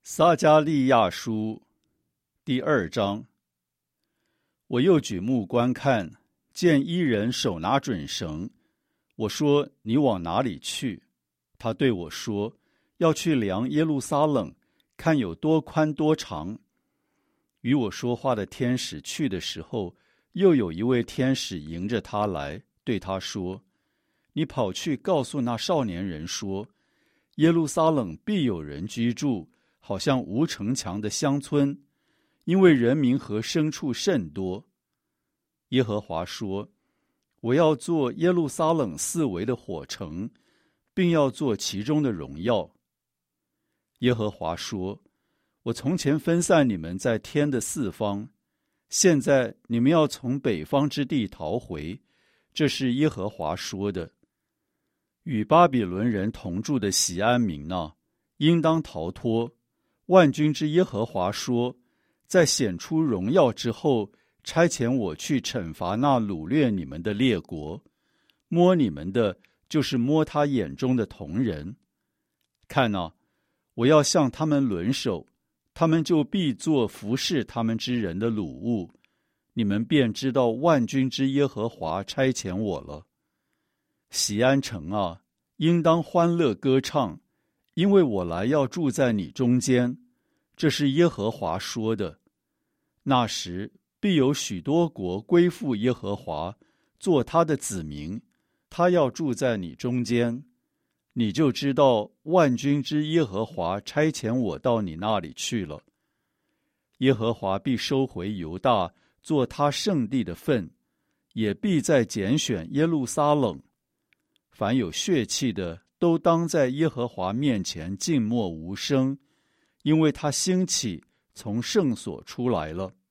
撒迦利亚书第2章。我又举目观看，见一人手拿准绳。我说：你往哪里去？他对我说：要去量耶路撒冷，看有多宽多长。与我说话的天使去的时候，又有一位天使迎着他来，对他说：你跑去告诉那少年人说，耶路撒冷必有人居住，好像无城墙的乡村，因为人民和牲畜甚多。耶和华说：我要做耶路撒冷四围的火城，并要做其中的荣耀。耶和华说：我从前分散你们在天的四方，现在你们要从北方之地逃回，这是耶和华说的。与巴比伦人同住的锡安民啊，应当逃脱。万军之耶和华说，在显出荣耀之后，差遣我去惩罚那掳掠你们的列国，摸你们的就是摸他眼中的瞳人。看啊，我要向他们抡手，他们就必做服侍他们之人的掳物，你们便知道万军之耶和华差遣我了。锡安城啊，应当欢乐歌唱，因为我来要住在你中间，这是耶和华说的。那时必有许多国归附耶和华，做他的子民，他要住在你中间，你就知道万军之耶和华差遣我到你那里去了。耶和华必收回犹大，做他圣地的份，也必再拣选耶路撒冷。凡有血气的，都当在耶和华面前静默无声，因为他兴起，从圣所出来了。